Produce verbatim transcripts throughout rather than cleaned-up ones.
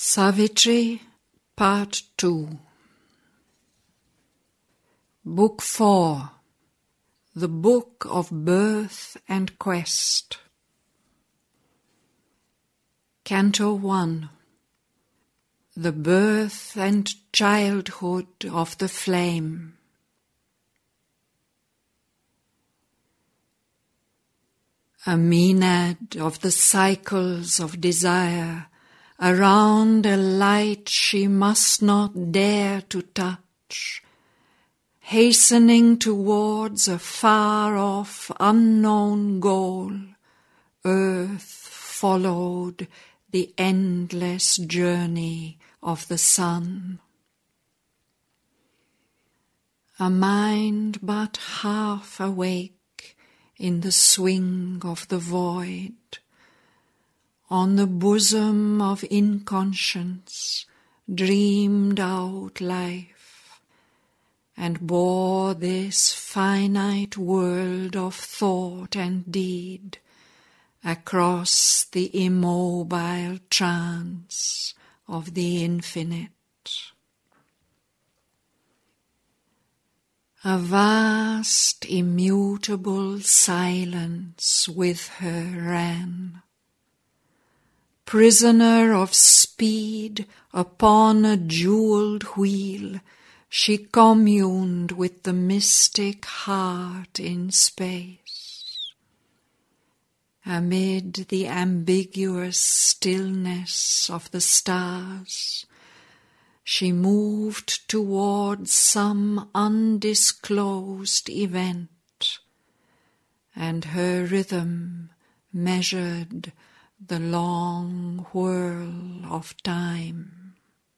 Savitri, Part two. Book four. The Book of Birth and Quest. Canto one. The Birth and Childhood of the Flame. A Maenad of the cycles of desire, around a light she must not dare to touch, hastening towards a far-off, unknown goal, Earth followed the endless journey of the sun. A mind but half awake in the swing of the void, on the bosom of inconscience dreamed out life, and bore this finite world of thought and deed across the immobile trance of the infinite. A vast, immutable silence with her ran. Prisoner of speed upon a jewelled wheel, she communed with the mystic heart in space. Amid the ambiguous stillness of the stars, she moved towards some undisclosed event, and her rhythm measured the long whirl of time.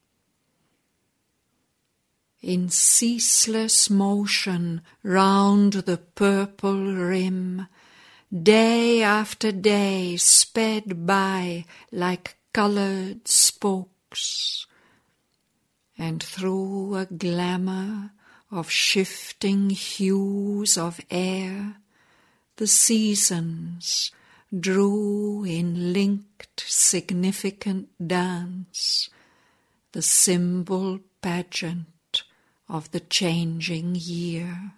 In ceaseless motion round the purple rim, day after day sped by like coloured spokes, and through a glamour of shifting hues of air, the seasons drew in linked significant dance the symbol pageant of the changing year.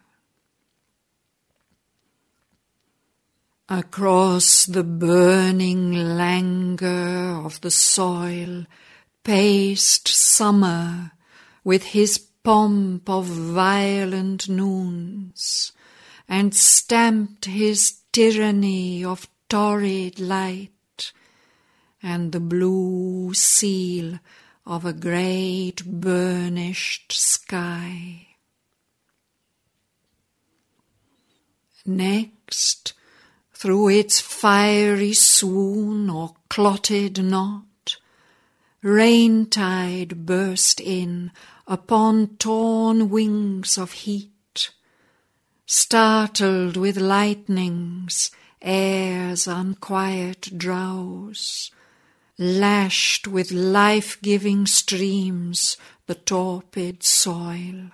Across the burning languor of the soil paced summer with his pomp of violent noons, and stamped his tyranny of torrid light, and the blue seal of a great burnished sky. Next, through its fiery swoon or clotted knot, rain-tide burst in upon torn wings of heat, startled with lightnings air's unquiet drowse, lashed with life-giving streams the torpid soil,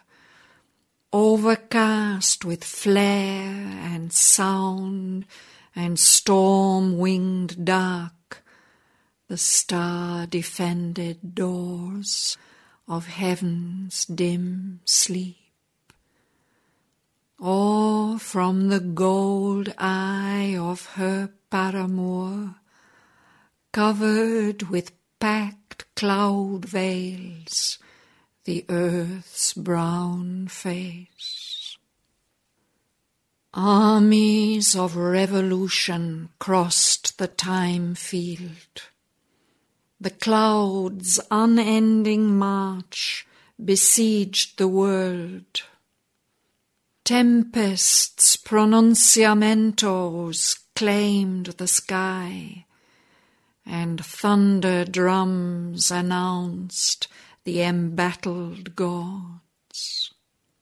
overcast with flare and sound and storm-winged dark, the star-defended doors of heaven's dim sleep. Or from the gold eye of her paramour, covered with packed cloud veils, the earth's brown face. Armies of revolution crossed the time field. The clouds' unending march besieged the world. Tempests' pronunciamentos claimed the sky, and thunder drums announced the embattled gods.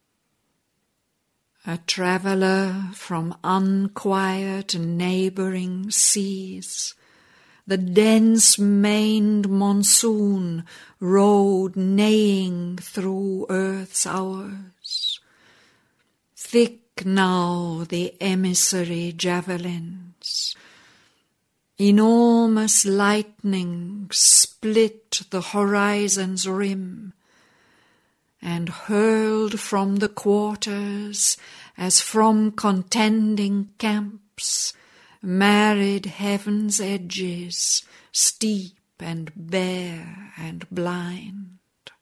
A traveller from unquiet neighbouring seas, the dense-maned monsoon rode neighing through earth's hours. Thick now the emissary javelins, Enormous lightning split the horizon's rim, and hurled from the quarters, as from contending camps, married heaven's edges, steep and bare and blind.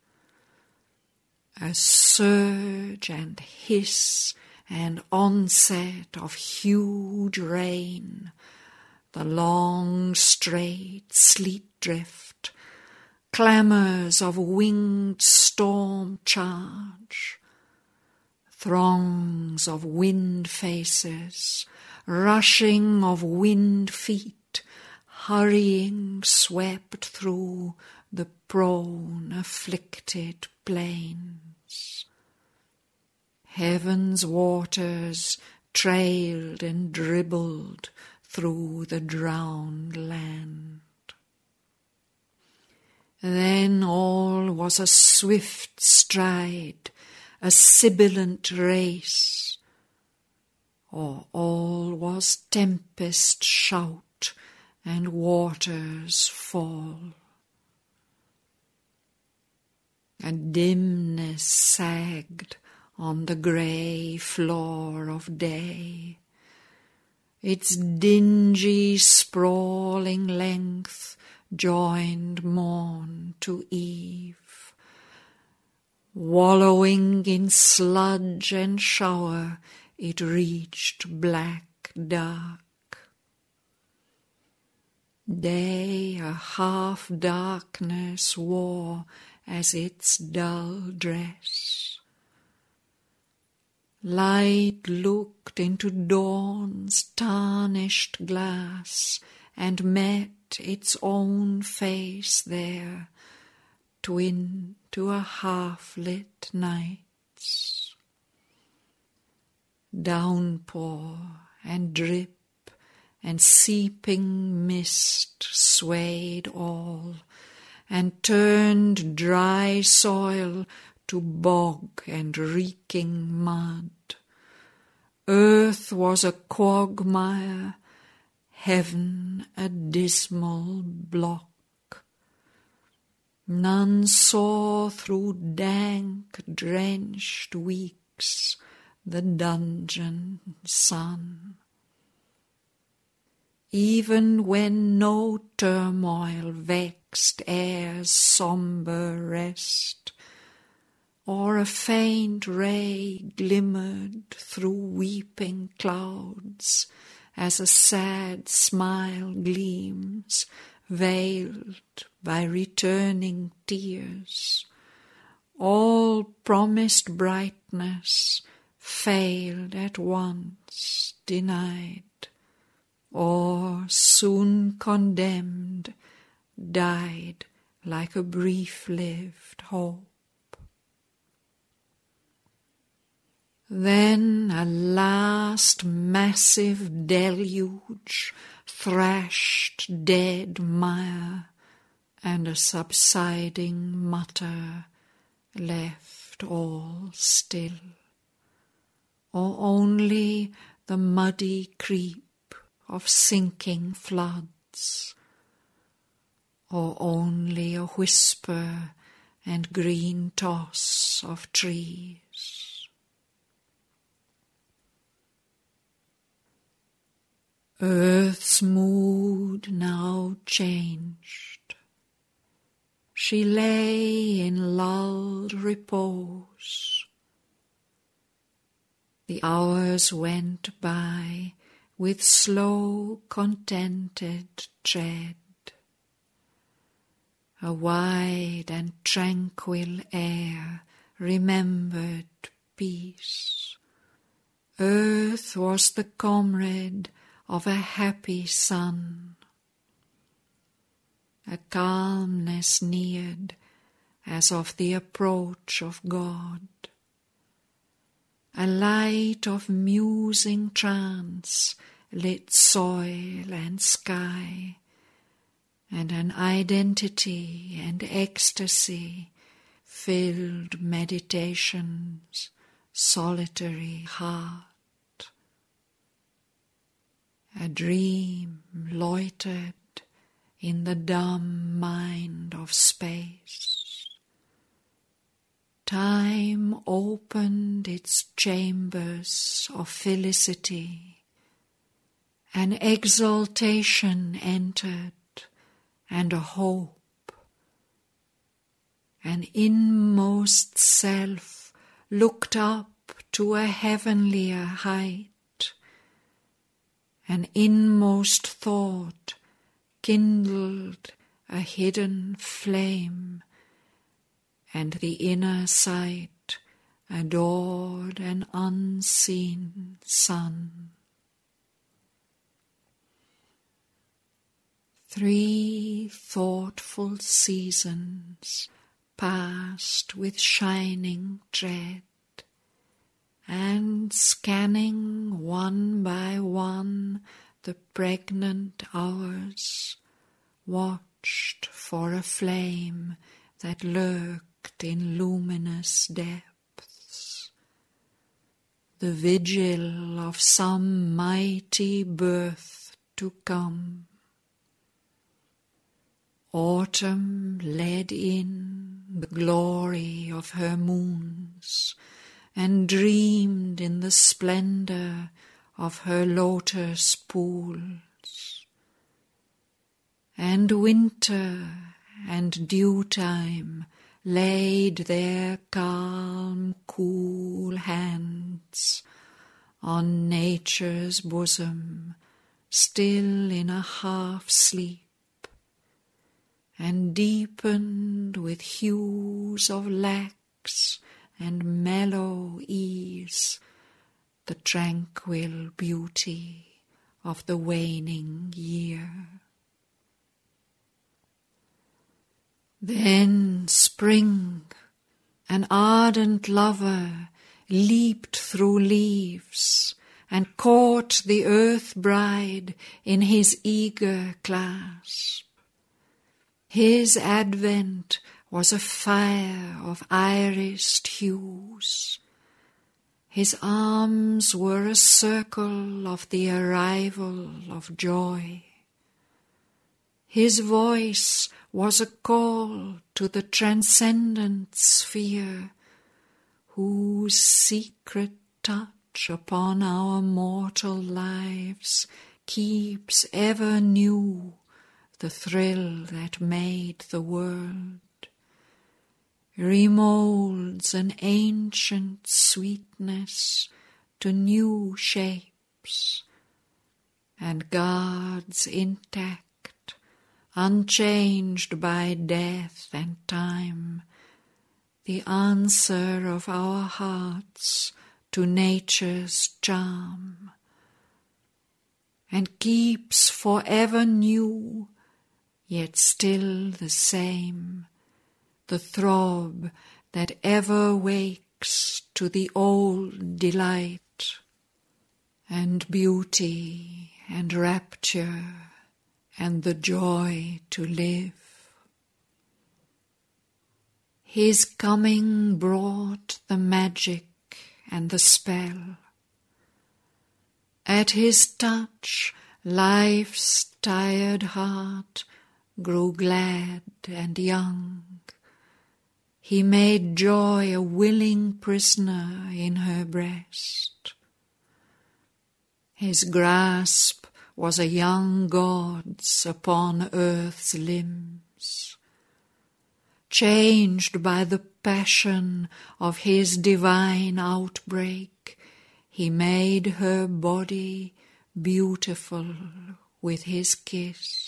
A surge and hiss and onset of huge rain, the long straight sleet drift, clamours of winged storm charge, throngs of wind faces, rushing of wind feet, hurrying swept through the prone afflicted plains. Heaven's waters trailed and dribbled through the drowned land. Then all was a swift stride, a sibilant race, or all was tempest shout and waters fall. A dimness sagged on the grey floor of day, its dingy sprawling length joined morn to eve. Wallowing in sludge and shower, it reached black dark. Day a half-darkness wore as its dull dress. Light looked into dawn's tarnished glass and met its own face there, twin to a half-lit night's. Downpour and drip and seeping mist swayed all, and turned dry soil to bog and reeking mud. Earth was a quagmire, heaven a dismal block. None saw through dank, drenched weeks the dungeon sun. Even when no turmoil vexed air's sombre rest, or a faint ray glimmered through weeping clouds, as a sad smile gleams, veiled by returning tears, all promised brightness failed at once, denied, or soon condemned, died like a brief-lived hope. Then a last massive deluge thrashed dead mire, and a subsiding mutter left all still, or only the muddy creep of sinking floods, or only a whisper and green toss of trees. Earth's mood now changed. She lay in lulled repose. The hours went by with slow, contented tread. A wide and tranquil air remembered peace. Earth was the comrade of a happy sun. A calmness neared as of the approach of God. A light of musing trance lit soil and sky, and an identity and ecstasy filled meditation's solitary heart. A dream loitered in the dumb mind of space. Time opened its chambers of felicity. An exaltation entered and a hope. An inmost self looked up to a heavenlier height. An inmost thought kindled a hidden flame, and the inner sight adored an unseen sun. Three thoughtful seasons passed with shining tread, and scanning one by one the pregnant hours, watched for a flame that lurked in luminous depths, the vigil of some mighty birth to come. Autumn led in the glory of her moons, and dreamed in the splendor of her lotus pools. And winter and dew time laid their calm, cool hands on nature's bosom, still in a half-sleep, and deepened with hues of lax and mellow ease the tranquil beauty of the waning year. Then spring, an ardent lover, leaped through leaves and caught the earth bride in his eager clasp. His advent was a fire of irised hues. His arms were a circle of the arrival of joy. His voice was a call to the transcendent sphere, whose secret touch upon our mortal lives keeps ever new the thrill that made the world, remolds an ancient sweetness to new shapes, and guards intact, unchanged by death and time, the answer of our hearts to nature's charm, and keeps forever new, yet still the same, the throb that ever wakes to the old delight, and beauty and rapture and the joy to live. His coming brought the magic and the spell. At his touch life's tired heart grew glad and young. He made joy a willing prisoner in her breast. His grasp was a young god's upon earth's limbs. Changed by the passion of his divine outbreak, he made her body beautiful with his kiss.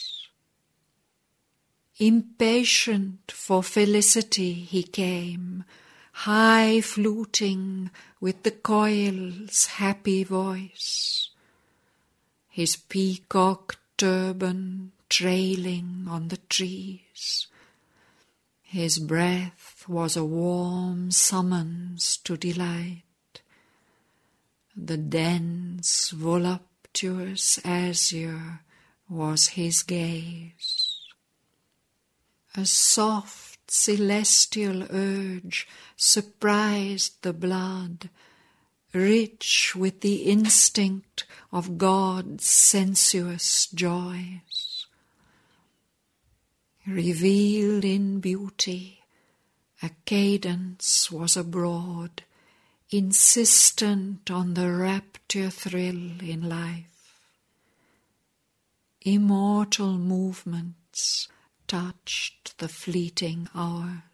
Impatient for felicity he came, high fluting with the coil's happy voice, his peacock turban trailing on the trees. His breath was a warm summons to delight. The dense, voluptuous azure was his gaze. A soft, celestial urge surprised the blood, rich with the instinct of God's sensuous joys. Revealed in beauty, a cadence was abroad, insistent on the rapture thrill in life. Immortal movements touched the fleeting hours.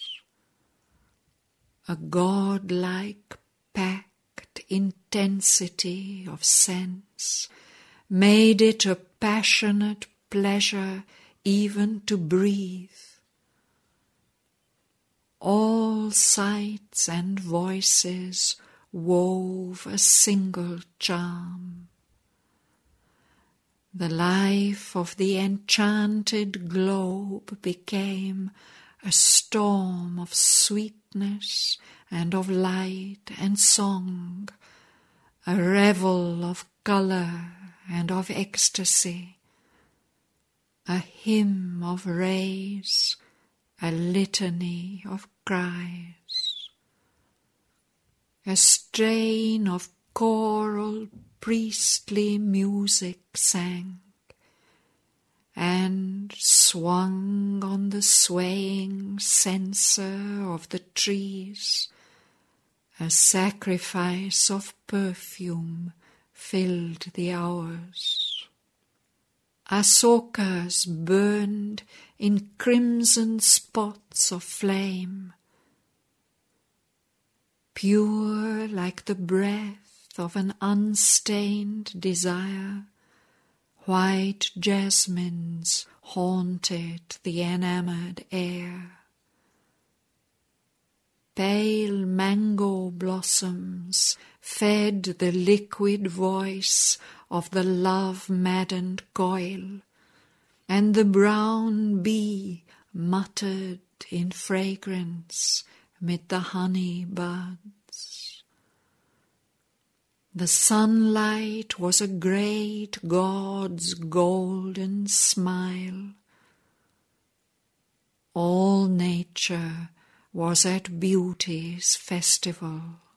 A godlike packed intensity of sense made it a passionate pleasure even to breathe. All sights and voices wove a single charm. The life of the enchanted globe became a storm of sweetness and of light and song, a revel of colour and of ecstasy, a hymn of rays, a litany of cries. A strain of choral priestly music sang, and swung on the swaying censer of the trees, a sacrifice of perfume filled the hours. Asokas burned in crimson spots of flame, pure like the breath of an unstained desire. White jasmines haunted the enamoured air. Pale mango blossoms fed the liquid voice of the love-maddened coil, and the brown bee muttered in fragrance mid the honey buds. The sunlight was a great god's golden smile. All nature was at beauty's festival.